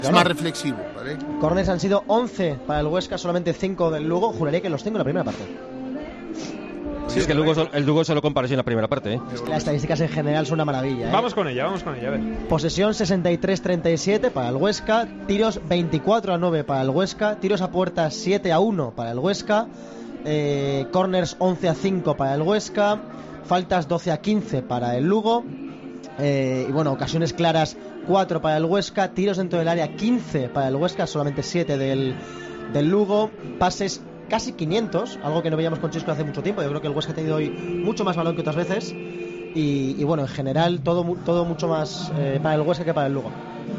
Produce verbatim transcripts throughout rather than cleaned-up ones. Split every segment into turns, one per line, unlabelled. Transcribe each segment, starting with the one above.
Es más reflexivo, ¿vale?
Corners han sido once para el Huesca, solamente cinco del Lugo. Juraría que los tengo en la primera parte.
Sí, es que el Lugo, el Lugo solo compareció en la primera parte, ¿eh?
Es que las estadísticas en general son una maravilla, ¿eh?
Vamos con ella, vamos con ella, a ver.
Posesión sesenta y tres treinta y siete para el Huesca, tiros veinticuatro a nueve para el Huesca, tiros a puerta siete a uno para el Huesca, eh, corners once a cinco para el Huesca, faltas doce a quince para el Lugo, eh, y bueno, ocasiones claras cuatro para el Huesca, tiros dentro del área quince para el Huesca, solamente siete del, del Lugo, pases casi quinientos, algo que no veíamos con Chisco hace mucho tiempo. Yo creo que el Huesca ha tenido hoy mucho más balón que otras veces y, y bueno, en general todo, todo mucho más eh, para el Huesca que para el Lugo.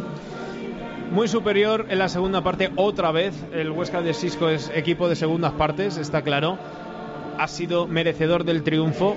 Muy superior en la segunda parte otra vez. El Huesca de Chisco es equipo de segundas partes, está claro. Ha sido merecedor del triunfo.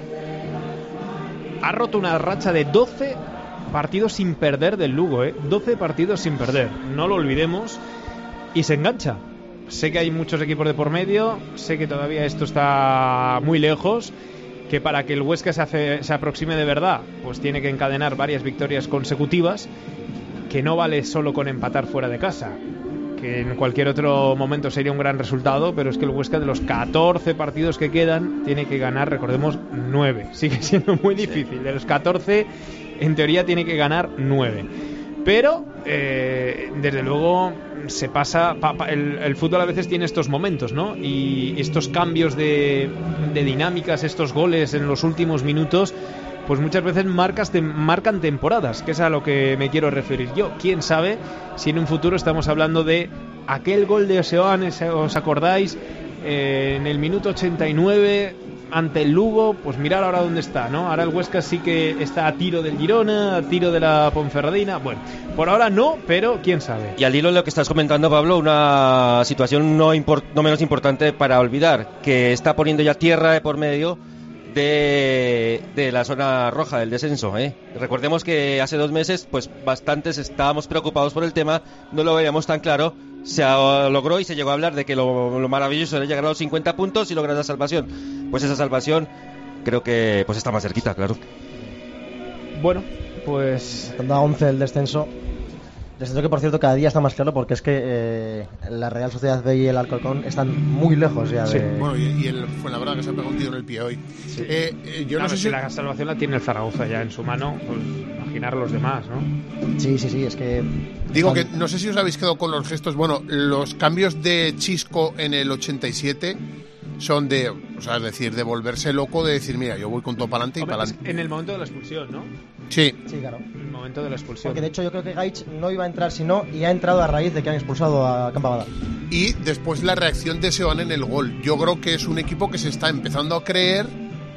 Ha roto una racha de doce partidos sin perder del Lugo, ¿eh? doce partidos sin perder, no lo olvidemos. Y se engancha. Sé que hay muchos equipos de por medio, sé que todavía esto está muy lejos, que para que el Huesca se, hace, se aproxime de verdad, pues tiene que encadenar varias victorias consecutivas, que no vale solo con empatar fuera de casa, que en cualquier otro momento sería un gran resultado, pero es que el Huesca de los catorce partidos que quedan tiene que ganar, recordemos, nueve. Sigue siendo muy difícil, de los catorce en teoría tiene que ganar nueve. Pero, eh, desde luego, se pasa. Pa, pa, el, el fútbol a veces tiene estos momentos, ¿no? Y estos cambios de, de dinámicas, estos goles en los últimos minutos, pues muchas veces marcas te, marcan temporadas, que es a lo que me quiero referir yo. Quién sabe si en un futuro estamos hablando de aquel gol de Seoane, ¿os acordáis? Eh, en el minuto ochenta y nueve. Ante el Lugo, pues mirar ahora dónde está, ¿no? Ahora el Huesca sí que está a tiro del Girona, a tiro de la Ponferradina. Bueno, por ahora no, pero quién sabe.
Y al hilo de lo que estás comentando, Pablo, una situación no, import- no menos importante para olvidar, que está poniendo ya tierra de por medio de, de la zona roja del descenso, ¿eh? Recordemos que hace dos meses, pues bastantes estábamos preocupados por el tema, no lo veíamos tan claro. Se logró y se llegó a hablar de que lo, lo maravilloso era llegar a los cincuenta puntos y lograr la salvación. Pues esa salvación creo que pues está más cerquita, claro.
Bueno, pues...
Da once el descenso. Descenso que, por cierto, cada día está más claro, porque es que eh, la Real Sociedad B y el Alcorcón están muy lejos ya de...
Sí, bueno, y, y el Fuenlabrada, que se ha pegado un tiro en el pie hoy.
Sí.
Eh, eh, yo
claro,
no sé
si
si...
la salvación la tiene el Zaragoza ya en su mano, pues imaginar a los demás, ¿no?
Sí, sí, sí, es que...
Digo que no sé si os habéis quedado con los gestos. Bueno, los cambios de Chisco en el ochenta y siete son de, o sea, es decir, de volverse loco, de decir, mira, yo voy con todo para adelante y para adelante.
En el momento de la expulsión, ¿no?
Sí.
Sí, claro.
En el momento de la expulsión.
Porque de hecho yo creo que Gaich no iba a entrar si no, y ha entrado a raíz de que han expulsado a Campabada.
Y después la reacción de Seoane en el gol. Yo creo que es un equipo que se está empezando a creer,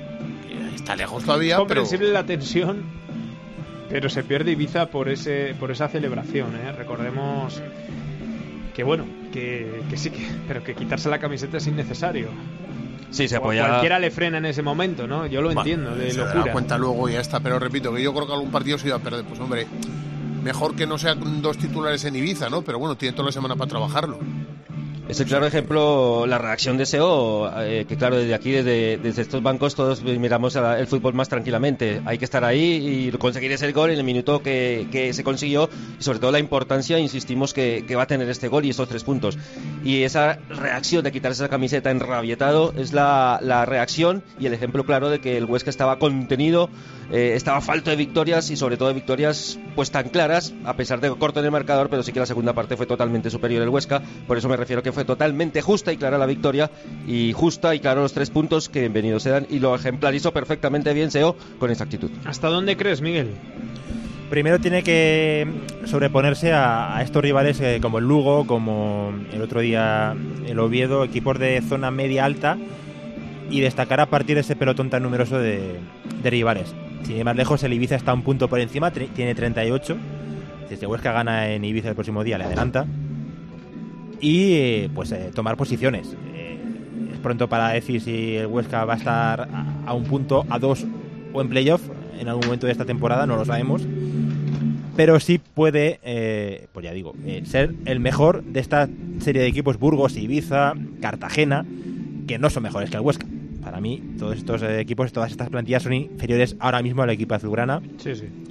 está lejos todavía,
es comprensible
pero...
la tensión, pero se pierde Ibiza por ese por esa celebración, ¿eh? Recordemos que bueno, que, que sí, que, pero que quitarse la camiseta es innecesario.
Sí, se
o
apoya...
cualquiera le frena en ese momento, ¿no? Yo lo entiendo,
bueno,
de
se
locura.
da cuenta luego y ya está, pero repito que yo creo que algún partido se iba a perder. Pues hombre, mejor que no sean dos titulares en Ibiza, ¿no? Pero bueno, tiene toda la semana para trabajarlo.
Es el claro ejemplo, la reacción de Seo, eh, que claro, desde aquí, desde, desde estos bancos, todos miramos a el fútbol más tranquilamente. Hay que estar ahí y conseguir ese gol en el minuto que, que se consiguió, y sobre todo la importancia, insistimos, que, que va a tener este gol y estos tres puntos. Y esa reacción de quitarse esa camiseta enrabietado es la, la reacción y el ejemplo claro de que el Huesca estaba contenido, eh, estaba falto de victorias y sobre todo de victorias pues tan claras, a pesar de corto en el marcador, pero sí que la segunda parte fue totalmente superior el Huesca. Por eso me refiero que fue totalmente justa y clara la victoria, y justa y claro los tres puntos que bienvenidos se dan, y lo ejemplarizó perfectamente bien Seo con esa actitud.
¿Hasta dónde crees, Miguel?
Primero tiene que sobreponerse a, a estos rivales eh, como el Lugo, como el otro día el Oviedo, equipos de zona media-alta, y destacar a partir de ese pelotón tan numeroso de, de rivales. Sin ir más lejos, el Ibiza está un punto por encima, tre- tiene treinta y ocho. Desde Huesca gana en Ibiza el próximo día, le adelanta. Y eh, pues eh, tomar posiciones. Eh, es pronto para decir si el Huesca va a estar a, a un punto, a dos o en playoff en algún momento de esta temporada, no lo sabemos. Pero sí puede, eh, pues ya digo, eh, ser el mejor de esta serie de equipos: Burgos, Ibiza, Cartagena, que no son mejores que el Huesca. Para mí, todos estos eh, equipos, todas estas plantillas son inferiores ahora mismo al equipo azulgrana.
Sí, sí.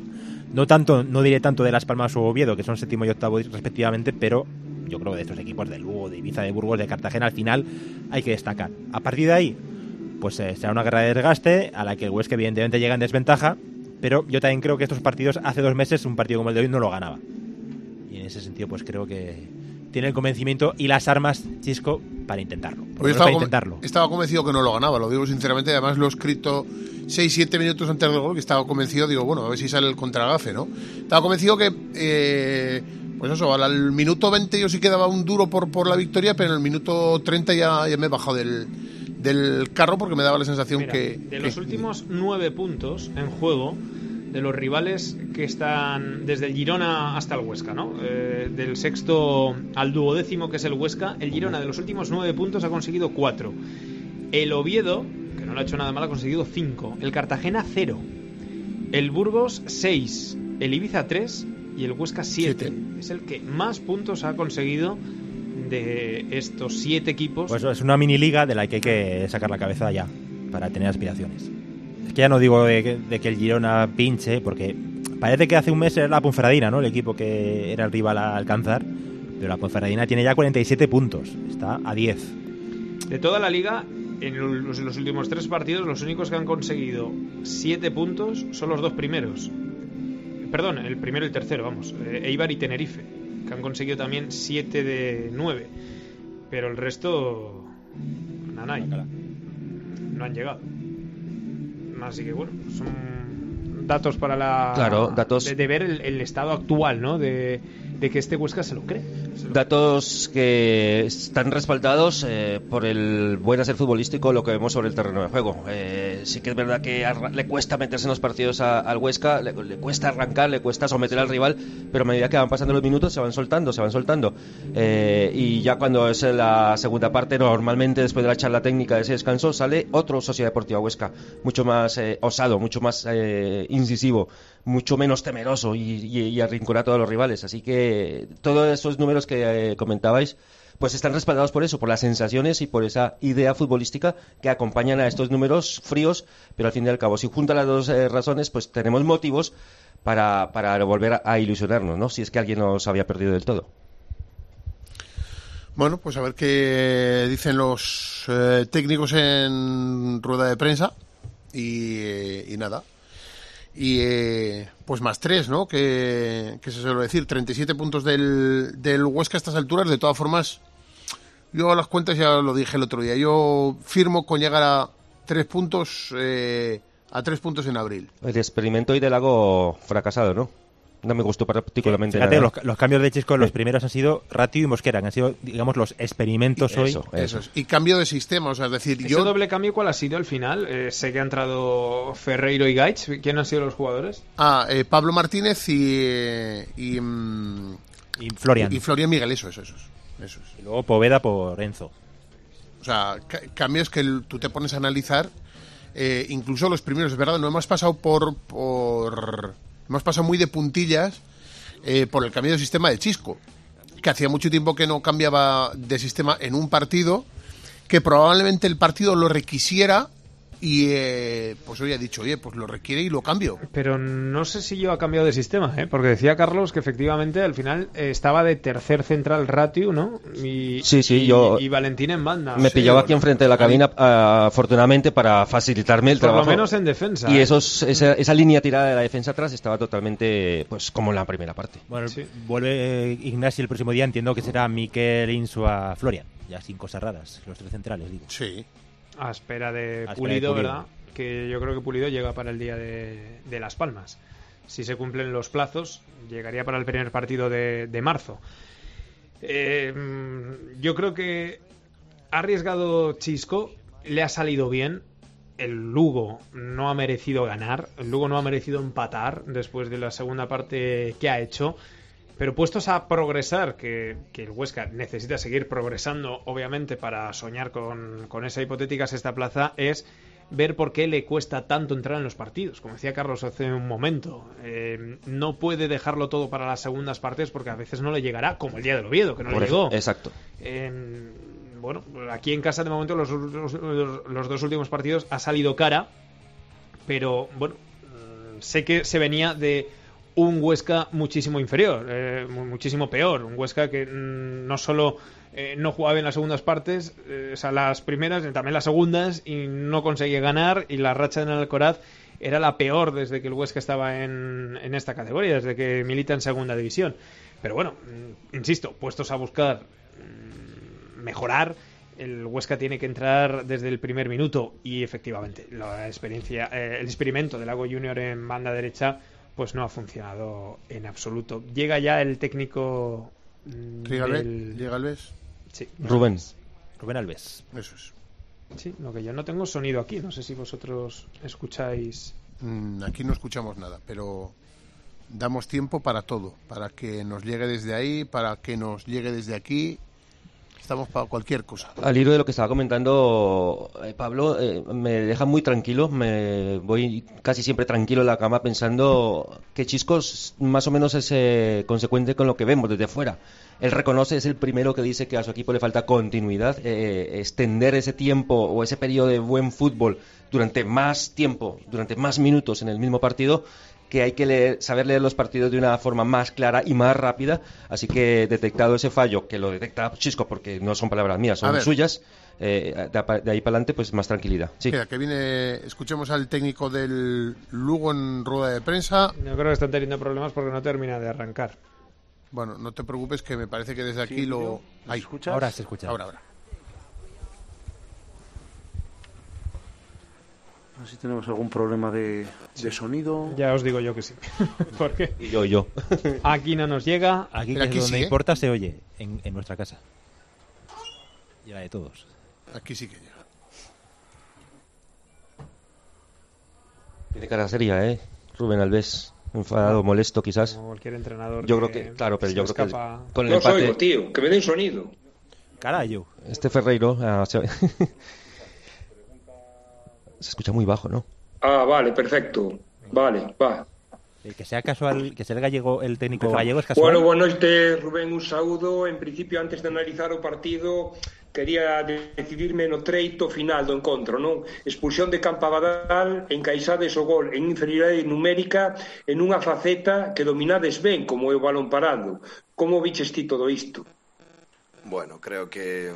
No tanto, no diré tanto de Las Palmas o Oviedo, que son séptimo y octavo respectivamente, pero yo creo que de estos equipos de Lugo, de Ibiza, de Burgos, de Cartagena, al final hay que destacar. A partir de ahí, pues eh, será una guerra de desgaste a la que el Huesca evidentemente llega en desventaja, pero yo también creo que estos partidos, hace dos meses, un partido como el de hoy no lo ganaba. Y en ese sentido, pues creo que tiene el convencimiento y las armas, Chisco, para intentarlo.
Pues estaba, para intentarlo. Estaba convencido que no lo ganaba, lo digo sinceramente. Además, lo he escrito seis siete minutos antes del gol, que estaba convencido. Digo, bueno, a ver si sale el contragafe, ¿no? Estaba convencido que, eh, pues eso, al minuto veinte yo sí quedaba un duro por, por la victoria, pero en el minuto treinta ya, ya me he bajado del, del carro porque me daba la sensación
Mira,
que...
de
que...
los últimos nueve puntos en juego, de los rivales que están desde el Girona hasta el Huesca, ¿no? Eh, del sexto al duodécimo, que es el Huesca, el Girona de los últimos nueve puntos ha conseguido cuatro. El Oviedo, que no lo ha hecho nada mal, ha conseguido cinco. El Cartagena, cero. El Burgos, seis. El Ibiza, tres. Y el Huesca, siete. Es el que más puntos ha conseguido de estos siete equipos.
Pues es una mini liga de la que hay que sacar la cabeza ya para tener aspiraciones. Es que ya no digo de que, de que el Girona pinche, porque parece que hace un mes era la Ponferradina, ¿no? El equipo que era el rival a alcanzar, pero la Ponferradina tiene ya cuarenta y siete puntos, está a diez.
De toda la liga, en los, los últimos tres partidos, los únicos que han conseguido siete puntos son los dos primeros. Perdón, el primero y el tercero, vamos, eh, Eibar y Tenerife, que han conseguido también siete de nueve, pero el resto, nanay, no han llegado. Así que bueno, son datos para la...
Claro, datos...
De, de ver el, el estado actual, ¿no? De, de que este Huesca se lo cree. Se lo
datos que están respaldados eh, por el buen hacer futbolístico, lo que vemos sobre el terreno de juego. Eh, sí que es verdad que arra- le cuesta meterse en los partidos a, al Huesca, le, le cuesta arrancar, le cuesta someter al rival, pero a medida que van pasando los minutos se van soltando, se van soltando. Eh, y ya cuando es la segunda parte, normalmente después de la charla técnica de ese descanso, sale otro Sociedad Deportiva Huesca, mucho más eh, osado, mucho más eh, incisivo, mucho menos temeroso y, y, y arrinconar a todos los rivales. Así que todos esos números que eh, comentabais pues están respaldados por eso, por las sensaciones y por esa idea futbolística que acompañan a estos números fríos, pero al fin y al cabo, si juntan las dos eh, razones, pues tenemos motivos para, para volver a, a ilusionarnos, ¿no? Si es que alguien nos había perdido del todo.
Bueno, pues a ver qué dicen los eh, técnicos en rueda de prensa y, eh, y nada. Y eh, pues más tres, ¿no? Que, que se suele decir, treinta y siete puntos del, del Huesca a estas alturas. De todas formas, yo a las cuentas ya lo dije el otro día. Yo firmo con llegar a tres puntos, eh, a tres puntos en abril.
El experimento hoy del Lago fracasado, ¿no? No me gustó particularmente
Fíjate,
nada.
Los, los cambios de Chisco, los primeros han sido Ratio y Mosquera, que han sido, digamos, los experimentos
eso,
hoy.
Eso.
Eso es. Y cambio de sistema, o sea, es decir,
¿Ese
yo...
doble cambio cuál ha sido al final? Eh, sé que ha entrado Ferreiro y Gaich. ¿Quién han sido los jugadores?
Ah, eh, Pablo Martínez y... eh, y, mm,
Y Florian.
y Florian Miguel, eso es, eso es. Eso es.
Y luego Poveda por Enzo.
O sea, ca- cambios que el- tú te pones a analizar, eh, incluso los primeros, es verdad, no hemos pasado por... por hemos pasado muy de puntillas eh, por el cambio de sistema de Chisco, que hacía mucho tiempo que no cambiaba de sistema en un partido, que probablemente el partido lo requisiera y eh, pues hoy ha dicho, oye, pues lo requiere y lo cambio.
Pero no sé si yo ha cambiado de sistema, ¿eh? Porque decía Carlos que efectivamente al final eh, estaba de tercer central Ratio, ¿no? Y,
Sí, sí,
y,
yo-
y Valentín en banda.
Me
Sí,
pillaba
bueno,
aquí enfrente de la cabina, ah, afortunadamente, para facilitarme el
Por
trabajo.
lo menos en defensa.
Y
¿eh?
esos, esa, esa línea tirada de la defensa atrás estaba totalmente, pues, como en la primera parte.
Bueno,
Sí.
vuelve Ignasi el próximo día, entiendo que será Miquel Insua Florian. Ya sin cosas raras, los tres centrales, digo.
Sí.
A espera de
A espera de
Pulido,
Pulido.
¿verdad? Que yo creo que Pulido llega para el día de, de Las Palmas. Si se cumplen los plazos, llegaría para el primer partido de, de marzo. Eh, yo creo que ha arriesgado Chisco, le ha salido bien. El Lugo no ha merecido ganar, el Lugo no ha merecido empatar después de la segunda parte que ha hecho. Pero puestos a progresar, que, que el Huesca necesita seguir progresando, obviamente, para soñar con, con esa hipotética sexta plaza, es ver por qué le cuesta tanto entrar en los partidos. Como decía Carlos hace un momento, eh, no puede dejarlo todo para las segundas partes porque a veces no le llegará, como el día del Oviedo, que no
Por
le
eso,
llegó.
exacto.
Eh, bueno, aquí en casa de momento los, los, los dos últimos partidos ha salido cara, pero bueno, sé que se venía de un Huesca muchísimo inferior, eh, muchísimo peor. Un Huesca que mmm, no solo eh, no jugaba en las segundas partes, eh, o sea, las primeras, también las segundas, y no conseguía ganar, y la racha en el Alcoraz era la peor desde que el Huesca estaba en, en esta categoría, desde que milita en segunda división. Pero bueno, insisto, puestos a buscar mmm, mejorar, el Huesca tiene que entrar desde el primer minuto, y efectivamente la experiencia, eh, el experimento del Lago Junior en banda derecha pues no ha funcionado en absoluto. Llega ya el técnico
Llega
del...
Llega Alves.
Sí,
Rubén.
Rubén Alves.
Eso es.
Sí, lo que yo no tengo sonido aquí, no sé si vosotros escucháis.
Mm, aquí no escuchamos nada, pero damos tiempo para todo, para que nos llegue desde ahí, para que nos llegue desde aquí. Estamos para cualquier cosa.
Al hilo de lo que estaba comentando eh, Pablo, eh, me deja muy tranquilo, me voy casi siempre tranquilo en la cama pensando que Chiscos más o menos es eh, consecuente con lo que vemos desde fuera. Él reconoce, es el primero que dice que a su equipo le falta continuidad, eh, extender ese tiempo o ese periodo de buen fútbol durante más tiempo, durante más minutos en el mismo partido, que hay que leer, saber leer los partidos de una forma más clara y más rápida. Así que detectado ese fallo, que lo detecta Chisco porque no son palabras mías, son suyas, eh, de, de ahí para adelante pues más tranquilidad. Sí.
Mira, que viene, escuchemos al técnico del Lugo en rueda de prensa.
Yo creo que están teniendo problemas porque no termina de arrancar.
Bueno, no te preocupes, que me parece que desde aquí sí, lo...
¿Me escuchas? Ahora se escucha.
Ahora, ahora.
No sé si tenemos algún problema de, de sonido.
Ya os digo yo que sí. Porque
yo, yo.
Aquí no nos llega.
Aquí, que
aquí
es donde
sí, ¿eh?
importa, se oye en, en nuestra casa. Y la de todos.
Aquí sí que llega.
Tiene cara seria, ¿eh? Rubén Alves. Enfadado, molesto quizás.
Como cualquier entrenador.
Yo creo que, claro, pero yo creo
escapa...
que con el
no
empate...
oigo, tío, que me den sonido.
Carayo.
Este Ferreiro... Ah, se... se escucha muy bajo, ¿no?
Ah, vale, perfecto. Vale, va.
El que sea casual, que sea el gallego, el técnico gallego es casual.
Bueno, bueno, este Rubén, un saúdo. En principio, antes de analizar o partido, quería decidirme no treito final do encontro, non? Expulsión de Campabadal, encaixades o gol en inferioridade numérica en unha faceta que dominades ben, como é o balón parado. Como viches ti todo isto?
Bueno, creo que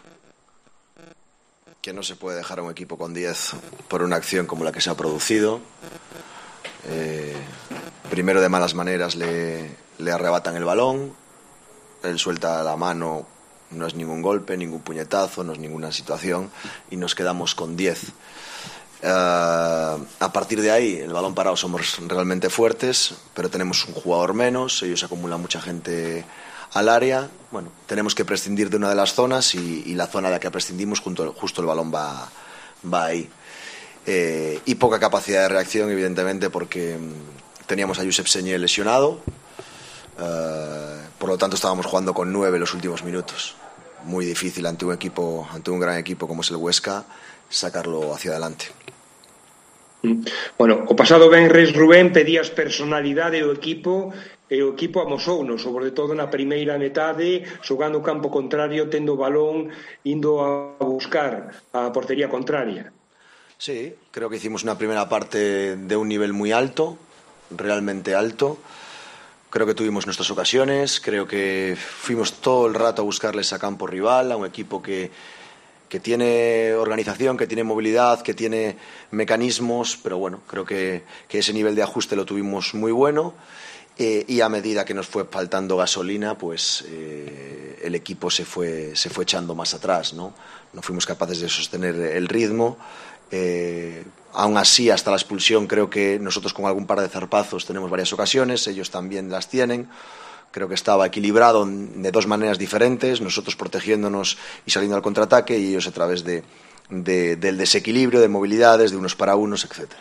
que no se puede dejar a un equipo con diez por una acción como la que se ha producido. Eh, primero de malas maneras le, le arrebatan el balón, él suelta la mano, no es ningún golpe, ningún puñetazo, no es ninguna situación, y nos quedamos con diez. Uh, a partir de ahí, el balón parado somos realmente fuertes, pero tenemos un jugador menos, ellos acumulan mucha gente al área. Bueno, tenemos que prescindir de una de las zonas y, y la zona de la que prescindimos junto, justo el balón va, va ahí. Eh, y poca capacidad de reacción, evidentemente, porque teníamos a Josep Señé lesionado, uh, por lo tanto estábamos jugando con nueve los últimos minutos. Muy difícil ante un equipo, ante un gran equipo como es el Huesca, sacarlo hacia adelante.
Bueno, o pasado venres, Rubén, pedías personalidade do equipo e o equipo amosouno, sobre todo na primeira metade, xogando o campo contrario, tendo o balón, indo a buscar a portería contraria.
Sí, creo que hicimos una primera parte de un nivel muy alto, realmente alto. Creo que tuvimos nuestras ocasiones, creo que fuimos todo el rato a buscarles a campo rival, a un equipo que, que tiene organización, que tiene movilidad, que tiene mecanismos, pero bueno, creo que, que ese nivel de ajuste lo tuvimos muy bueno. Eh, y a medida que nos fue faltando gasolina, pues eh, el equipo se fue, se fue echando más atrás, ¿no? No fuimos capaces de sostener el ritmo. Eh, aún así, hasta la expulsión, creo que nosotros con algún par de zarpazos tenemos varias ocasiones, ellos también las tienen. Creo que estaba equilibrado de dos maneras diferentes, nosotros protegiéndonos y saliendo al contraataque, y ellos a través de, de, del desequilibrio, de movilidades, de unos para unos, etcétera.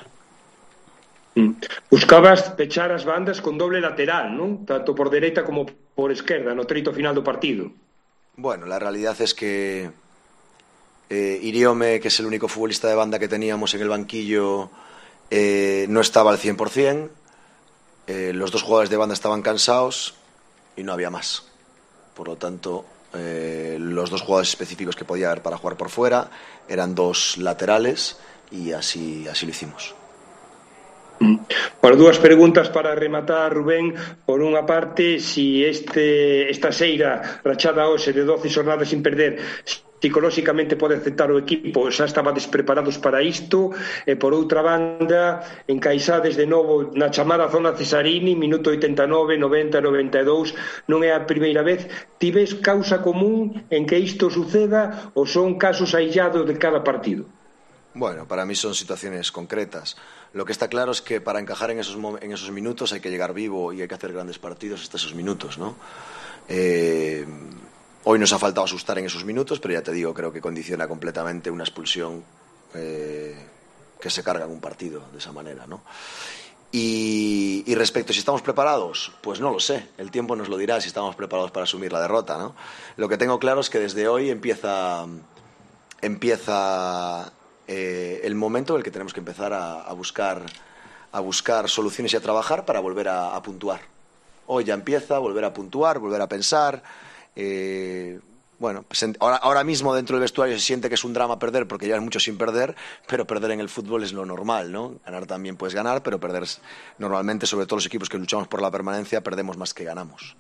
Buscabas pechar as bandas con doble lateral, non? Tanto por dereita como por esquerda, no treito final do partido.
Bueno, la realidad es que eh, Iriome, que es el único futbolista de banda que teníamos en el banquillo, eh, no estaba al cien por ciento. Eh, los dos jugadores de banda estaban cansados y no había más. Por lo tanto, eh, los dos jugadores específicos que podía haber para jugar por fuera eran dos laterales, y así, así lo hicimos.
Bueno, dúas preguntas para rematar, Rubén. Por unha parte, si este, esta seira rachada hoxe de doce xornadas sin perder psicolóxicamente pode aceptar o equipo, xa estabades preparados para isto, e por outra banda, encaixades de novo na chamada zona Cesarini, minuto oitenta e nove, noventa, noventa e dous, non é a primeira vez. Tives causa común en que isto suceda ou son casos aillados de cada partido?
Bueno, para mí son situaciones concretas. Lo que está claro es que para encajar en esos, en esos minutos hay que llegar vivo y hay que hacer grandes partidos hasta esos minutos, ¿no? Eh, hoy nos ha faltado asustar en esos minutos, pero ya te digo, creo que condiciona completamente una expulsión eh, que se carga en un partido de esa manera, ¿no? Y, y respecto a si estamos preparados, pues no lo sé. El tiempo nos lo dirá si estamos preparados para asumir la derrota, ¿no? Lo que tengo claro es que desde hoy empieza... empieza Eh, el momento en el que tenemos que empezar a, a buscar a buscar soluciones y a trabajar para volver a, a puntuar. Hoy ya empieza, volver a puntuar, volver a pensar. Eh, bueno, pues en, ahora, ahora mismo dentro del vestuario se siente que es un drama perder porque llevas mucho sin perder, pero perder en el fútbol es lo normal, ¿no? Ganar también puedes ganar, pero perder es, normalmente, sobre todo los equipos que luchamos por la permanencia, perdemos más que ganamos.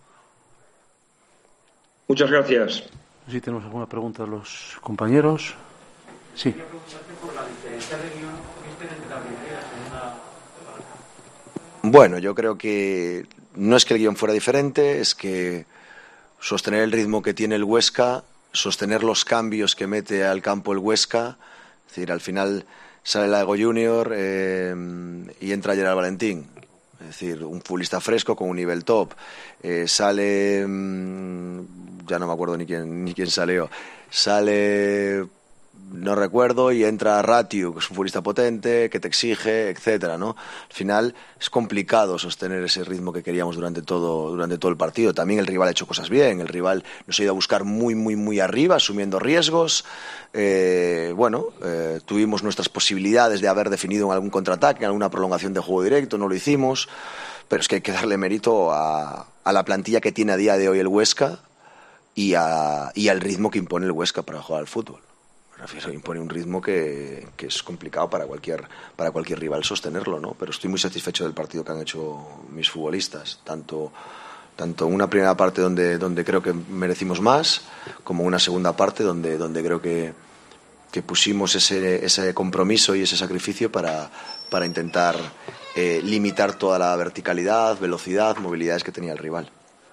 Muchas gracias.
Si tenemos alguna pregunta de los compañeros. Sí.
Bueno, yo creo que no es que el guión fuera diferente, es que sostener el ritmo que tiene el Huesca, sostener los cambios que mete al campo el Huesca, es decir, al final sale Lago Junior eh, y entra Gerard Valentín, es decir, un futbolista fresco con un nivel top, eh, sale, mmm, ya no me acuerdo ni quién, ni quién salió, sale... no recuerdo, y entra Ratiu, que es un futbolista potente, que te exige, etcétera, ¿no? Al final es complicado sostener ese ritmo que queríamos durante todo, durante todo el partido. También el rival ha hecho cosas bien, el rival nos ha ido a buscar muy, muy, muy arriba, asumiendo riesgos. Eh, bueno, eh, tuvimos nuestras posibilidades de haber definido en algún contraataque, en alguna prolongación de juego directo, no lo hicimos, pero es que hay que darle mérito a, a la plantilla que tiene a día de hoy el Huesca y, a, y al ritmo que impone el Huesca para jugar al fútbol. Me refiero, impone un ritmo que, que es complicado para cualquier, para cualquier rival sostenerlo, ¿no? Pero estoy muy satisfecho del partido que han hecho mis futbolistas, tanto, tanto una primera parte donde, donde creo que merecimos más, como una segunda parte donde, donde creo que, que pusimos ese, ese compromiso y ese sacrificio para, para intentar eh, limitar toda la verticalidad, velocidad, movilidades que tenía el rival.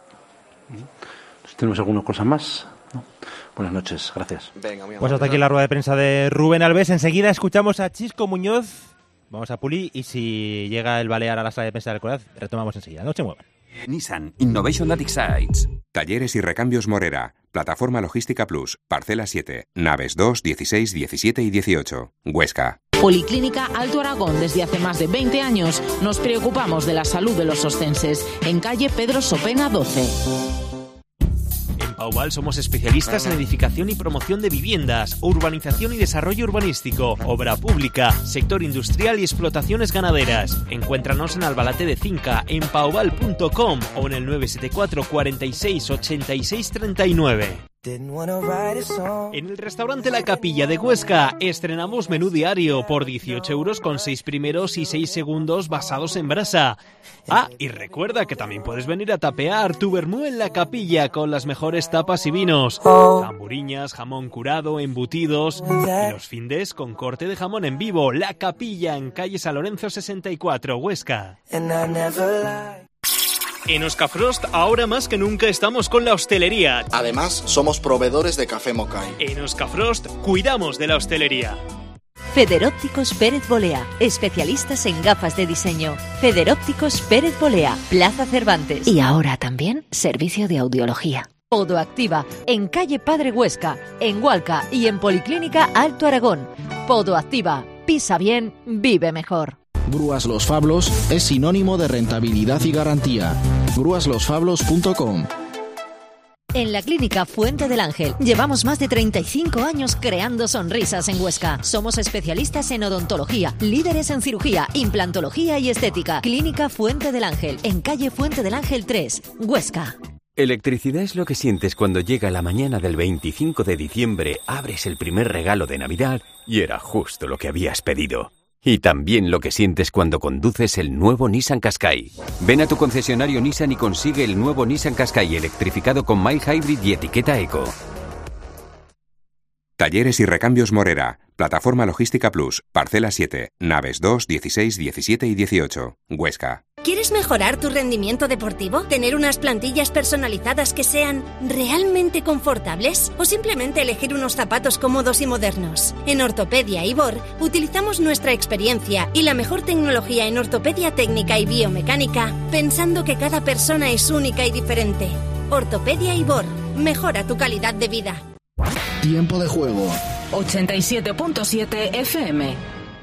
¿Tenemos alguna cosa más? ¿No? Buenas noches, gracias.
Venga,
pues hasta aquí la rueda de prensa de Rubén Albés. Enseguida escuchamos a Chisco Muñoz. Vamos a Puli y si llega el Balear a la sala de prensa del Coraz, retomamos enseguida. No se muevan.
Nissan Innovation that excites. Talleres y recambios Morera. Plataforma Logística Plus. Parcela siete. Naves dos, dieciséis, diecisiete y dieciocho. Huesca.
Policlínica Alto Aragón. Desde hace más de veinte años nos preocupamos de la salud de los ostenses. En calle Pedro Sopena doce.
En Pauval somos especialistas en edificación y promoción de viviendas, urbanización y desarrollo urbanístico, obra pública, sector industrial y explotaciones ganaderas. Encuéntranos en Albalate de Cinca, en pauval punto com o en el nueve siete cuatro, cuarenta y seis, ochenta y seis, treinta y nueve. En el restaurante La Capilla de Huesca estrenamos menú diario por dieciocho euros con seis primeros y seis segundos basados en brasa. Ah, y recuerda que también puedes venir a tapear tu vermú en La Capilla con las mejores tapas y vinos. Tamburiñas, jamón curado, embutidos y los findes con corte de jamón en vivo. La Capilla en calle San Lorenzo sesenta y cuatro, Huesca. En Oscafrost, ahora más que nunca estamos con la hostelería.
Además, somos proveedores de café Mokai.
En Oscafrost, cuidamos de la hostelería.
Federópticos Pérez Bolea, especialistas en gafas de diseño. Federópticos Pérez Bolea, Plaza Cervantes. Y ahora también servicio de audiología. Podoactiva, en calle Padre Huesca, en Hualca y en Policlínica Alto Aragón. Podoactiva, pisa bien, vive mejor.
Grúas Los Fablos es sinónimo de rentabilidad y garantía. grúas los fablos punto com.
En la Clínica Fuente del Ángel llevamos más de treinta y cinco años creando sonrisas en Huesca. Somos especialistas en odontología, líderes en cirugía, implantología y estética. Clínica Fuente del Ángel, en calle Fuente del Ángel tres, Huesca.
Electricidad es lo que sientes cuando llega la mañana del veinticinco de diciembre, abres el primer regalo de Navidad y era justo lo que habías pedido. Y también lo que sientes cuando conduces el nuevo Nissan Qashqai. Ven a tu concesionario Nissan y consigue el nuevo Nissan Qashqai electrificado con mild hybrid y etiqueta eco.
Talleres y Recambios Morera. Plataforma Logística Plus. Parcela siete. Naves dos, dieciséis, diecisiete y dieciocho. Huesca.
¿Quieres mejorar tu rendimiento deportivo? ¿Tener unas plantillas personalizadas que sean realmente confortables? ¿O simplemente elegir unos zapatos cómodos y modernos? En Ortopedia Ibor utilizamos nuestra experiencia y la mejor tecnología en ortopedia técnica y biomecánica, pensando que cada persona es única y diferente. Ortopedia Ibor. Mejora tu calidad de vida.
Tiempo de juego.
ochenta y siete punto siete F M.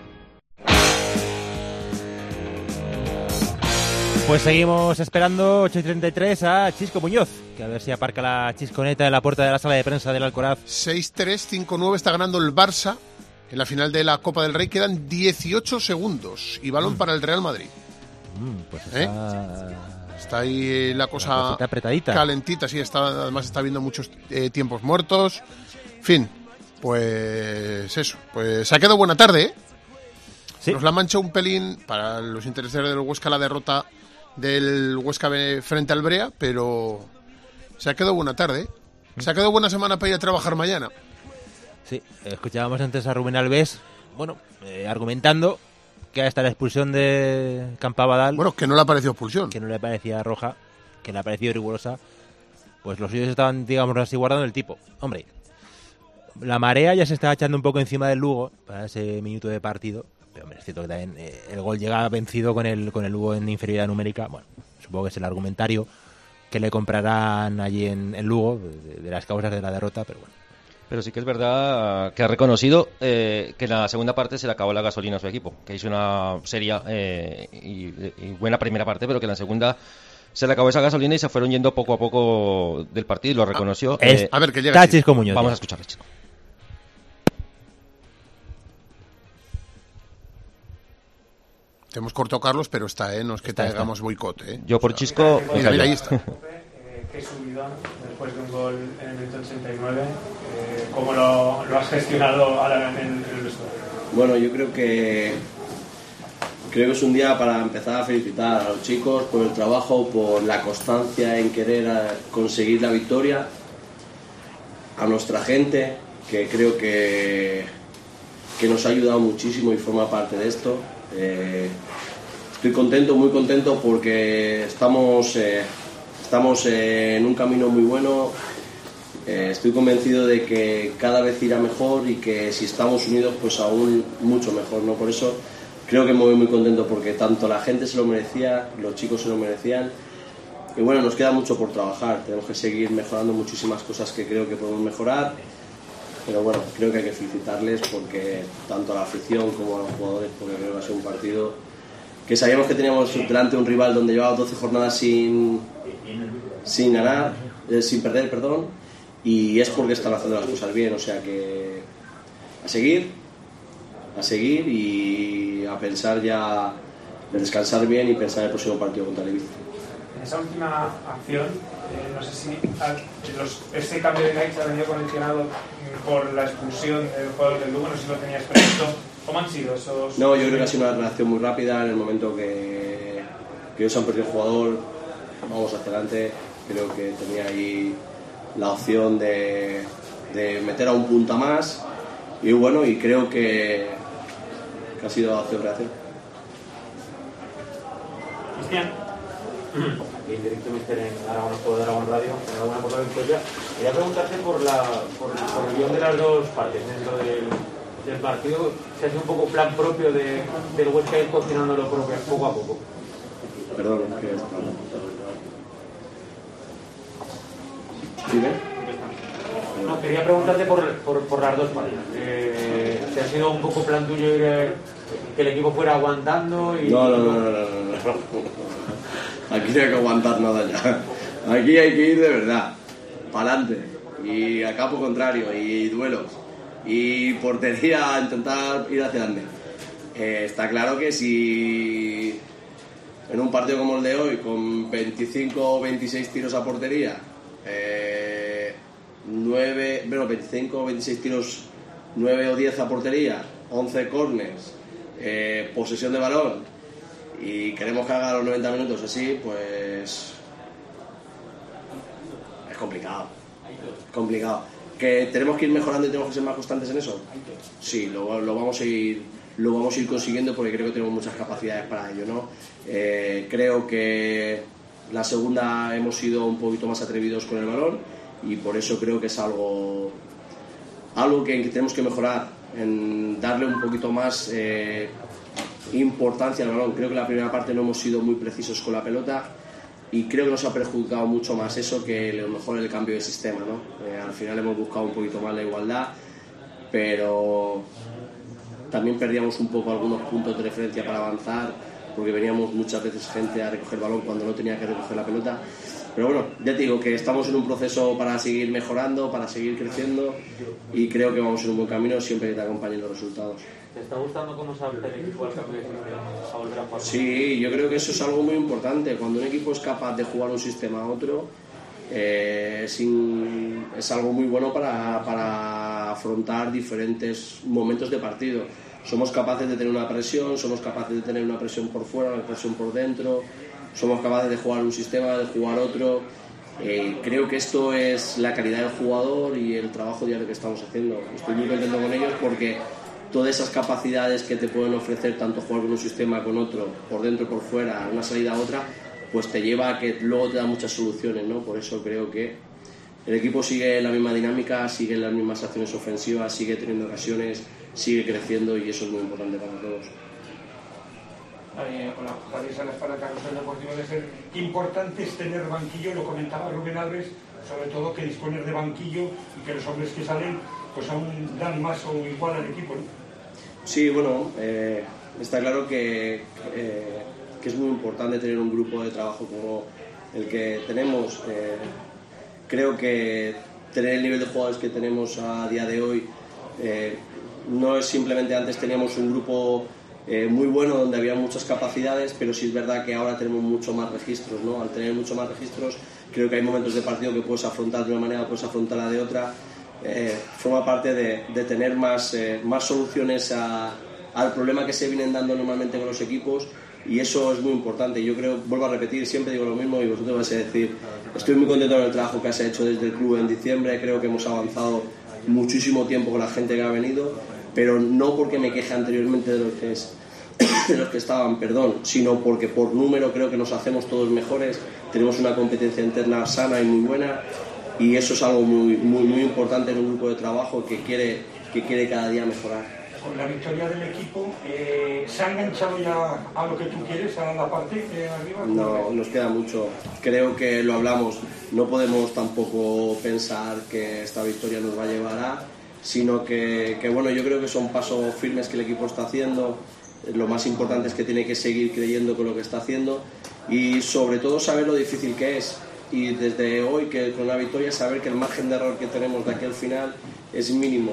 Pues seguimos esperando, ocho y treinta y tres, a Chisco Muñoz, que a ver si aparca la chisconeta en la puerta de la sala de prensa del Alcoraz.
seis tres, cinco nueve está ganando el Barça en la final de la Copa del Rey. Quedan dieciocho segundos y balón mm. para el Real Madrid.
Mm, pues está...
¿Eh? Está ahí la cosa
apretadita,
calentita, sí, está, además está habiendo muchos eh, tiempos muertos. En fin, pues eso, pues se ha quedado buena tarde, ¿eh? Sí. Nos la mancha un pelín para los interesados del Huesca la derrota del Huesca frente al Brea, pero se ha quedado buena tarde, ¿eh? Se ha quedado buena semana para ir a trabajar mañana.
Sí, escuchábamos antes a Rubén Alves, bueno, eh, argumentando que hasta la expulsión de Campabadal...
Bueno, que no le ha parecido expulsión.
Que no le parecía roja, que le ha parecido rigurosa. Pues los suyos estaban, digamos así, guardando el tipo. Hombre, la marea ya se estaba echando un poco encima del Lugo para ese minuto de partido. Pero hombre, es cierto que también eh, el gol llega vencido con el, con el Lugo en inferioridad numérica. Bueno, supongo que es el argumentario que le comprarán allí en, en Lugo de, de las causas de la derrota, pero bueno.
Pero sí que es verdad que ha reconocido eh, que en la segunda parte se le acabó la gasolina a su equipo, que hizo una seria eh, y, y buena primera parte, pero que en la segunda se le acabó esa gasolina y se fueron yendo poco a poco del partido y lo reconoció.
Ah, es,
eh,
a ver, que llega
Chisco Muñoz.
Vamos a escucharle, Chisco.
Te hemos cortado, Carlos, pero está, ¿eh? No es que
está,
te
está.
hagamos boicot, ¿eh?
Yo por Chisco...
Mira, mira, ahí está.
Qué subidón después de un gol en el minuto ochenta y nueve. Eh, ¿Cómo lo, lo has gestionado ahora en el, en el vestuario?
Bueno, yo creo que creo que es un día para empezar a felicitar a los chicos por el trabajo, por la constancia en querer conseguir la victoria, a nuestra gente, que creo que, que nos ha ayudado muchísimo y forma parte de esto. Eh, estoy contento, muy contento porque estamos... Eh, Estamos eh, en un camino muy bueno, eh, estoy convencido de que cada vez irá mejor y que si estamos unidos pues aún mucho mejor, ¿no? Por eso creo que me voy muy contento porque tanto la gente se lo merecía, los chicos se lo merecían y bueno, nos queda mucho por trabajar, tenemos que seguir mejorando muchísimas cosas que creo que podemos mejorar, pero bueno, creo que hay que felicitarles porque tanto a la afición como a los jugadores, porque creo que ha sido un partido que sabíamos que teníamos delante un rival donde llevaba doce jornadas sin, sin ganar, eh, sin perder, perdón, y es porque están haciendo las cosas bien, o sea que a seguir, a seguir y a pensar ya, de descansar bien y pensar en el próximo partido contra el Ibiza.
En esa última acción, eh, no sé si los, este cambio de Gaich ha venido condicionado por la expulsión del jugador del Lugo, no sé si lo tenías previsto. ¿Cómo han sido esos...?
No, yo creo que ha sido una reacción muy rápida en el momento que, que ellos han perdido el jugador, vamos hacia adelante, creo que tenía ahí la opción de, de meter a un punta más y bueno, y creo que, que ha sido acción reacción.
Cristian.
En directo mister en Aragón, juego de Aragón Radio, enhorabuena por la victoria. Quería preguntarte por, la, por, por el guión de las dos partes dentro del, del partido, si ha sido un poco plan propio de, del Huesca ir cocinándolo poco a poco.
Perdón, que ¿Dime?
No, quería preguntarte por, por, por las dos partes. Eh, si ha sido un poco plan tuyo ir, eh, que el equipo fuera aguantando y...
No, no, no, no, no, no, no. Aquí no hay que aguantar nada ya. Aquí hay que ir de verdad, para adelante. Y a campo contrario, y duelos. Y portería a intentar ir hacia adelante. Eh, está claro que si en un partido como el de hoy, con veinticinco o veintiséis tiros a portería, eh, nueve, bueno, veinticinco o veintiséis tiros, nueve o diez a portería, once córners, eh, posesión de balón y queremos que haga los noventa minutos así, pues es complicado, complicado. ¿Que tenemos que ir mejorando y tenemos que ser más constantes en eso? Sí, lo, lo vamos a ir lo vamos a ir consiguiendo porque creo que tenemos muchas capacidades para ello, ¿no? Eh, creo que la segunda hemos sido un poquito más atrevidos con el balón y por eso creo que es algo algo que tenemos que mejorar, en darle un poquito más eh, importancia al balón. Creo que la primera parte no hemos sido muy precisos con la pelota y creo que nos ha perjudicado mucho más eso que a lo mejor el cambio de sistema, ¿no? Eh, al final hemos buscado un poquito más la igualdad, pero también perdíamos un poco algunos puntos de referencia para avanzar porque veníamos muchas veces gente a recoger balón cuando no tenía que recoger la pelota. Pero bueno, ya te digo que estamos en un proceso para seguir mejorando, para seguir creciendo y creo que vamos en un buen camino siempre que te acompañen los resultados.
¿Te está gustando cómo se adapta el equipo al cambio de sistema, a volver a jugar?
Sí, yo creo que eso es algo muy importante. Cuando un equipo es capaz de jugar un sistema a otro, eh, sin, es algo muy bueno para, para afrontar diferentes momentos de partido. Somos capaces de tener una presión, somos capaces de tener una presión por fuera, una presión por dentro, somos capaces de jugar un sistema, de jugar otro. Eh, creo que esto es la calidad del jugador y el trabajo diario que estamos haciendo. Estoy muy contento con ellos porque todas esas capacidades que te pueden ofrecer tanto jugar con un sistema con otro, por dentro por fuera, una salida a otra, pues te lleva a que luego te da muchas soluciones, ¿no? Por eso creo que el equipo sigue la misma dinámica, sigue las mismas acciones ofensivas, sigue teniendo ocasiones, sigue creciendo y eso es muy importante para todos.
Eh, hola, Javier Salas para Carrusel Deportivo. De ser importante es tener banquillo, lo comentaba Rubén Alves, sobre todo que disponer de banquillo y que los hombres que salen pues aún dan más o igual al equipo, ¿no?
Sí, bueno, eh, está claro que, eh, que es muy importante tener un grupo de trabajo como el que tenemos. Eh, creo que tener el nivel de jugadores que tenemos a día de hoy eh, no es simplemente antes teníamos un grupo eh, muy bueno donde había muchas capacidades, pero sí es verdad que ahora tenemos mucho más registros, ¿no? Al tener mucho más registros creo que hay momentos de partido que puedes afrontar de una manera, puedes afrontarla de otra. Eh, forma parte de, de tener más, eh, más soluciones a, al problema que se vienen dando normalmente con los equipos y eso es muy importante. Yo creo, vuelvo a repetir, siempre digo lo mismo y vosotros vais a decir, estoy muy contento con el trabajo que has hecho desde el club en diciembre, creo que hemos avanzado muchísimo tiempo con la gente que ha venido, pero no porque me queje anteriormente de los que, es, de los que estaban, perdón, sino porque por número creo que nos hacemos todos mejores, tenemos una competencia interna sana y muy buena. Y eso es algo muy, muy, muy importante en un grupo de trabajo que quiere, que quiere cada día mejorar.
Con la victoria del equipo, eh, ¿se ha enganchado ya a lo que tú quieres, a la parte de arriba?
No, nos queda mucho. Creo que lo hablamos. No podemos tampoco pensar que esta victoria nos va a llevar a, sino que, que bueno, yo creo que son pasos firmes que el equipo está haciendo. Lo más importante es que tiene que seguir creyendo con lo que está haciendo y sobre todo saber lo difícil que es. Y desde hoy, que con la victoria, saber que el margen de error que tenemos de aquí al final es mínimo.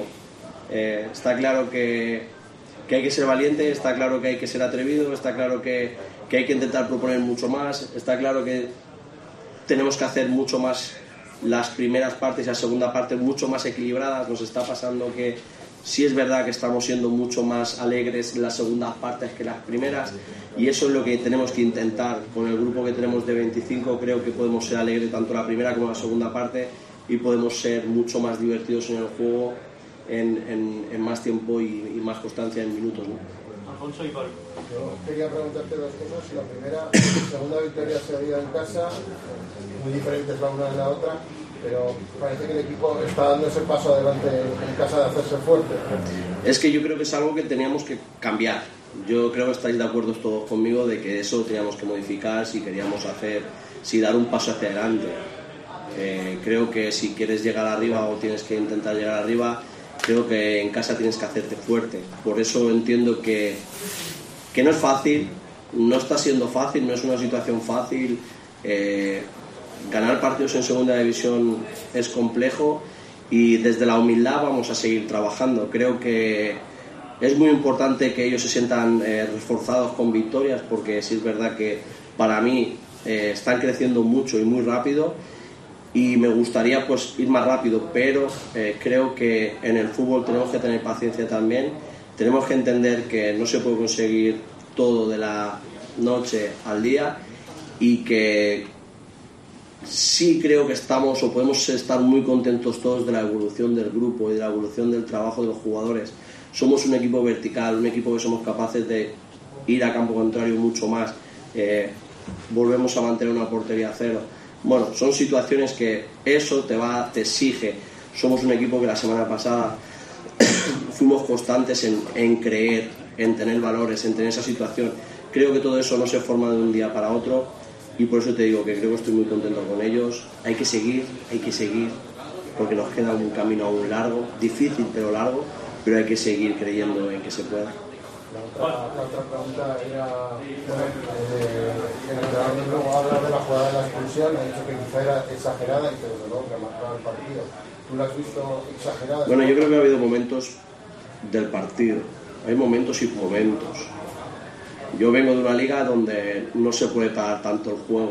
Eh, está claro que, que hay que ser valiente, está claro que hay que ser atrevido, está claro que, que hay que intentar proponer mucho más, está claro que tenemos que hacer mucho más las primeras partes y la segunda parte mucho más equilibradas. Nos está pasando que sí es verdad que estamos siendo mucho más alegres en las segundas partes que las primeras y eso es lo que tenemos que intentar. Con el grupo que tenemos de veinticinco creo que podemos ser alegres tanto la primera como la segunda parte y podemos ser mucho más divertidos en el juego en, en, en más tiempo y, y más constancia en minutos, ¿no?
Alfonso y Pablo.
Yo quería preguntarte dos cosas. La primera, la segunda victoria se dio en casa, muy diferentes la una de la otra, pero parece que el equipo está dando ese paso adelante en casa de hacerse fuerte.
Es que yo creo que es algo que teníamos que cambiar. Yo creo que estáis de acuerdo todos conmigo de que eso lo teníamos que modificar si queríamos hacer, si dar un paso hacia adelante. Eh, creo que si quieres llegar arriba o tienes que intentar llegar arriba, creo que en casa tienes que hacerte fuerte. Por eso entiendo que, que no es fácil, no está siendo fácil, no es una situación fácil. Eh, ganar partidos en segunda división es complejo y desde la humildad vamos a seguir trabajando. Creo que es muy importante que ellos se sientan eh, reforzados con victorias porque sí es verdad que para mí eh, están creciendo mucho y muy rápido y me gustaría pues ir más rápido, pero eh, creo que en el fútbol tenemos que tener paciencia también tenemos que entender que no se puede conseguir todo de la noche al día y que sí creo que estamos o podemos estar muy contentos todos de la evolución del grupo y de la evolución del trabajo de los jugadores. Somos un equipo vertical, un equipo que somos capaces de ir a campo contrario mucho más. Eh, volvemos a mantener una portería a cero. Bueno, son situaciones que eso te va, te exige. Somos un equipo que la semana pasada fuimos constantes en, en creer, en tener valores, en tener esa situación. Creo que todo eso no se forma de un día para otro y por eso te digo que creo que estoy muy contento con ellos. Hay que seguir, hay que seguir, porque nos queda un camino aún largo, difícil pero largo, pero hay que seguir creyendo en que se pueda.
La otra, la otra pregunta era, eh, el entrenador luego habla de la jugada de la expulsión, ha dicho que quizá era exagerada y que desde luego que ha marcado el partido. ¿Tú la has visto exagerada?
Bueno, yo creo que ha habido momentos del partido, hay momentos y momentos. Yo vengo de una liga donde no se puede parar tanto el juego.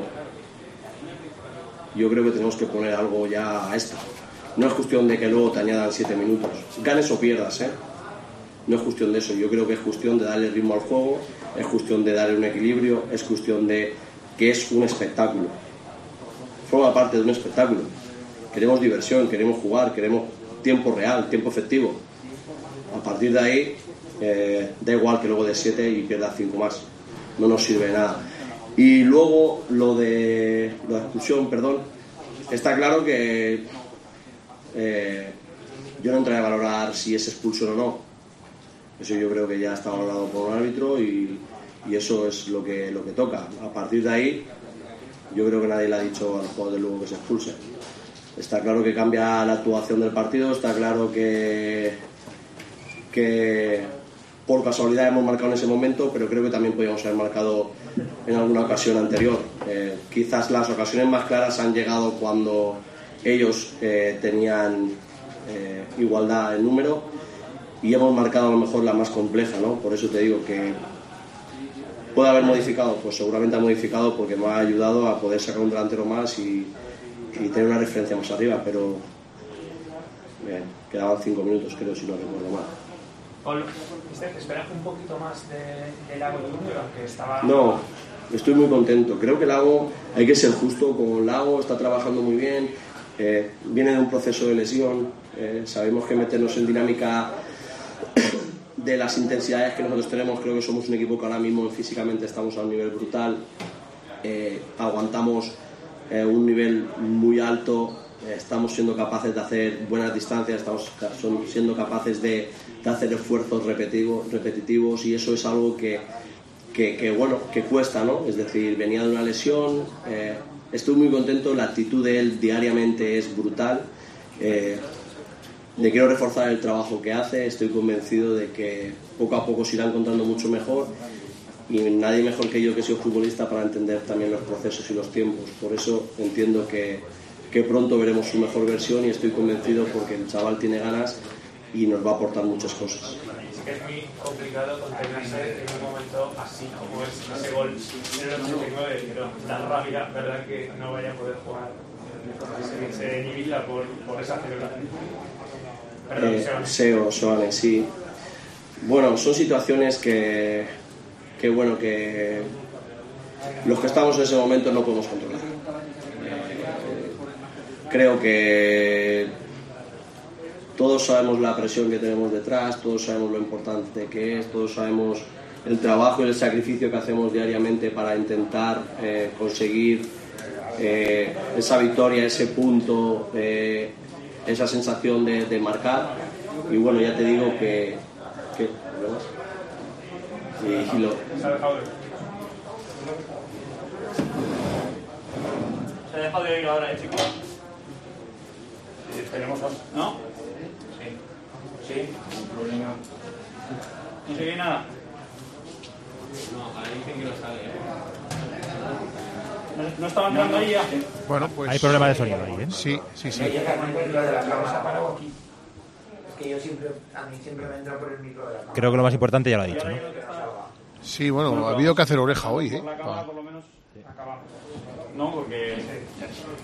Yo creo que tenemos que poner algo ya a esta. No es cuestión de que luego te añadan siete minutos, ganes o pierdas, ¿eh? No es cuestión de eso, yo creo que es cuestión de darle ritmo al juego, es cuestión de darle un equilibrio, es cuestión de que es un espectáculo. Forma parte de un espectáculo. Queremos diversión, queremos jugar, queremos tiempo real, tiempo efectivo. A partir de ahí, eh, da igual que luego de siete y pierdas cinco más. No nos sirve de nada. Y luego, lo de la expulsión, perdón, está claro que eh, yo no entraré a valorar si es expulsión o no. Eso yo creo que ya está valorado por un árbitro y, y eso es lo que, lo que toca. A partir de ahí, yo creo que nadie le ha dicho a los jugadores luego que se expulse. Está claro que cambia la actuación del partido, está claro que, que por casualidad hemos marcado en ese momento, pero creo que también podíamos haber marcado en alguna ocasión anterior. Eh, quizás las ocasiones más claras han llegado cuando ellos eh, tenían eh, igualdad en número y hemos marcado a lo mejor la más compleja, ¿no? Por eso te digo que puede haber modificado, pues seguramente ha modificado porque me ha ayudado a poder sacar un delantero más y, y tener una referencia más arriba, pero bien, quedaban cinco minutos creo, si no recuerdo mal.
Pablo, ¿te esperas un poquito más de, de Lago y Número, que estaba...?
No, estoy muy contento. Creo que Lago, hay que ser justo con Lago, está trabajando muy bien, eh, viene de un proceso de lesión, eh, sabemos que meternos en dinámica de las intensidades que nosotros tenemos, creo que somos un equipo que ahora mismo físicamente estamos a un nivel brutal, eh, aguantamos eh, un nivel muy alto, eh, estamos siendo capaces de hacer buenas distancias, estamos son, siendo capaces de, de hacer esfuerzos repetitivos, repetitivos y eso es algo que, que, que bueno, que cuesta, ¿no? Es decir, venía de una lesión, eh, estoy muy contento, la actitud de él diariamente es brutal. eh, Le quiero reforzar el trabajo que hace, estoy convencido de que poco a poco se irá encontrando mucho mejor y nadie mejor que yo, que soy futbolista, para entender también los procesos y los tiempos. Por eso entiendo que, que pronto veremos su mejor versión y estoy convencido porque el chaval tiene ganas y nos va a aportar muchas cosas.
Es que es muy complicado contenerse en un momento así como es ese gol en el ochenta y nueve, pero da rabia, ¿verdad?, que no vaya a poder jugar. Se, se inhibita por, por esa celebración. Perdón,
Eh, Seo, Soane, sí. Bueno, son situaciones que, que, bueno, que los que estamos en ese momento no podemos controlar. Eh, creo que todos sabemos la presión que tenemos detrás, todos sabemos lo importante que es, todos sabemos el trabajo y el sacrificio que hacemos diariamente para intentar eh, conseguir eh, esa victoria, ese punto, eh, esa sensación de, de marcar. Y bueno, ya te digo que, que y, y lo,
Se ha dejado de Se ha dejado de ir ahora, ¿eh, chicos? Tenemos dos, ¿no? Sí. Sí, no problema. ¿No se ve nada? No, ahí dicen que lo sale. ¿No, no estaba entrando ahí ya?
Bueno, pues...
Hay problema de sonido ahí, ¿eh?
Sí, sí, sí.
Lo de la cámara se ha parado aquí. Es que yo siempre, a mí siempre me entra por el micro de la cámara.
Creo que lo más importante ya lo ha dicho, ¿no?
Sí, bueno, ha habido que hacer oreja hoy, ¿eh?
Por la cámara, por lo menos, acabamos. No, porque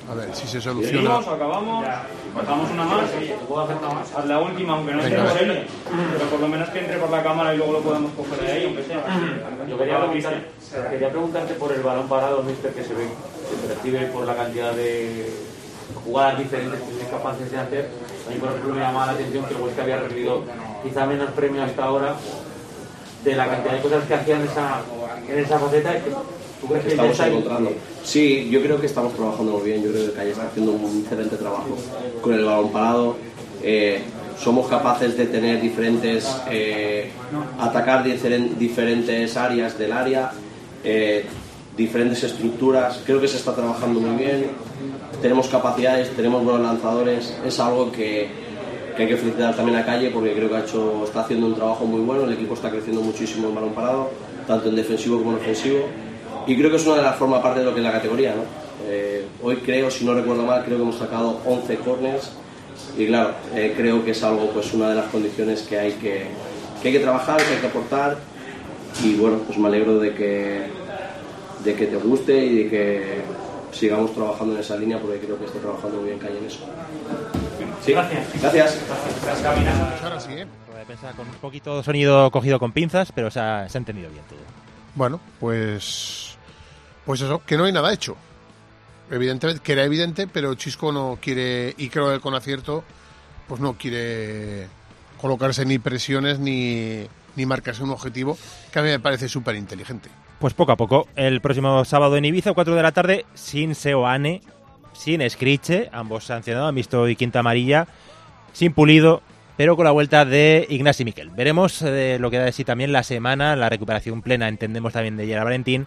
A ver si se soluciona.
Seguimos, acabamos, pasamos una más. ¿Puedo hacer una más? Haz la última, aunque no entre por él, pero por lo menos que entre por la cámara y luego lo podemos coger de ahí, aunque sea.
Yo quería, preguntar, quería preguntarte por el balón parado, mister, que se ve, que se recibe por la cantidad de jugadas diferentes que sois capaces de hacer. A mí, por ejemplo, me llamaba la atención que el Huesca había recibido quizá menos premio hasta ahora de la cantidad de cosas que hacían en esa, en esa faceta. ¿Tú crees que
estamos encontrando? Sí, yo creo que estamos trabajando muy bien. Yo creo que Calle está haciendo un excelente trabajo con el balón parado. Eh, somos capaces de tener diferentes eh, atacar diferen, diferentes áreas del área, eh, diferentes estructuras. Creo que se está trabajando muy bien. Tenemos capacidades, tenemos buenos lanzadores. Es algo que, que hay que felicitar también a Calle, porque creo que ha hecho, está haciendo un trabajo muy bueno. El equipo está creciendo muchísimo en balón parado, tanto en defensivo como en ofensivo. Y creo que es una de las formas parte de lo que es la categoría, ¿no? Eh, hoy creo, si no recuerdo mal, creo que hemos sacado once corners y claro, eh, creo que es algo, pues una de las condiciones que hay que, que hay que trabajar, que hay que aportar, y bueno, pues me alegro de que, de que te guste y de que sigamos trabajando en esa línea, porque creo que está trabajando muy bien Calle en eso. Sí, gracias. Gracias.
Pues ahora sí, ¿eh?
Con un poquito de sonido cogido con pinzas, pero se ha, se ha entendido bien todo.
Bueno, pues pues eso, que no hay nada hecho. Evidentemente, que era evidente, pero Chisco no quiere, y creo que con acierto, pues no quiere colocarse ni presiones ni, ni marcarse un objetivo, que a mí me parece súper inteligente.
Pues poco a poco, el próximo sábado en Ibiza, cuatro de la tarde, sin Seoane, sin Escriche, ambos sancionados, han visto y quinta amarilla, sin Pulido, pero con la vuelta de Ignasi Miquel. Veremos eh, lo que da de sí también la semana, la recuperación plena, entendemos también de Gerard Valentín,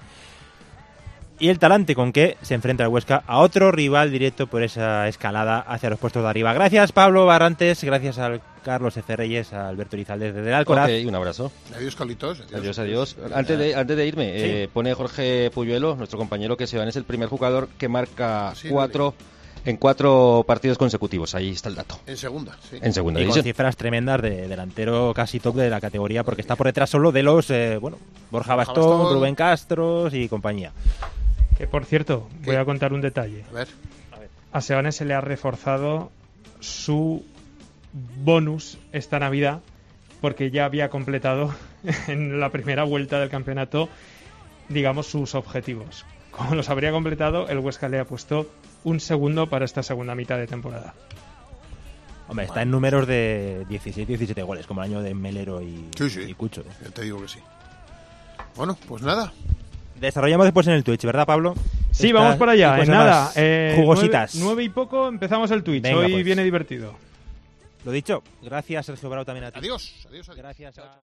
y el talante con que se enfrenta el Huesca a otro rival directo por esa escalada hacia los puestos de arriba. Gracias, Pablo Barrantes, gracias al Carlos F. Reyes, a Alberto Irizalde desde el Alcoraz.
Okay, un abrazo.
Adiós, Carlitos.
Adiós, adiós. adiós. Antes, de, antes de irme, ¿sí? eh, pone Jorge Puyuelo, nuestro compañero, que Seoane es el primer jugador que marca sí, cuatro... en cuatro partidos consecutivos, ahí está el dato.
En segunda, sí.
En segunda
y
división.
Con cifras tremendas de delantero casi top de la categoría, porque está por detrás solo de los, eh, bueno, Borja Bastón, Bastón, Rubén Castros y compañía.
Que por cierto, ¿qué? Voy a contar un detalle.
A ver.
A Seoane se le ha reforzado su bonus esta Navidad, porque ya había completado en la primera vuelta del campeonato, digamos, sus objetivos. Como los habría completado, el Huesca le ha puesto un segundo para esta segunda mitad de temporada.
Hombre, está en números de dieciséis diecisiete goles, como el año de Melero y,
sí, sí.
y Cucho.
Ya te digo que sí. Bueno, pues nada.
Desarrollamos después en el Twitch, ¿verdad, Pablo?
Sí, Esta, vamos para allá. En nada. Eh,
jugositas.
Nueve, nueve y poco empezamos el Twitch.
Venga,
Hoy
pues.
viene divertido.
Lo dicho. Gracias, Sergio Bravo, también a ti.
Adiós. Adiós, adiós.
Gracias a...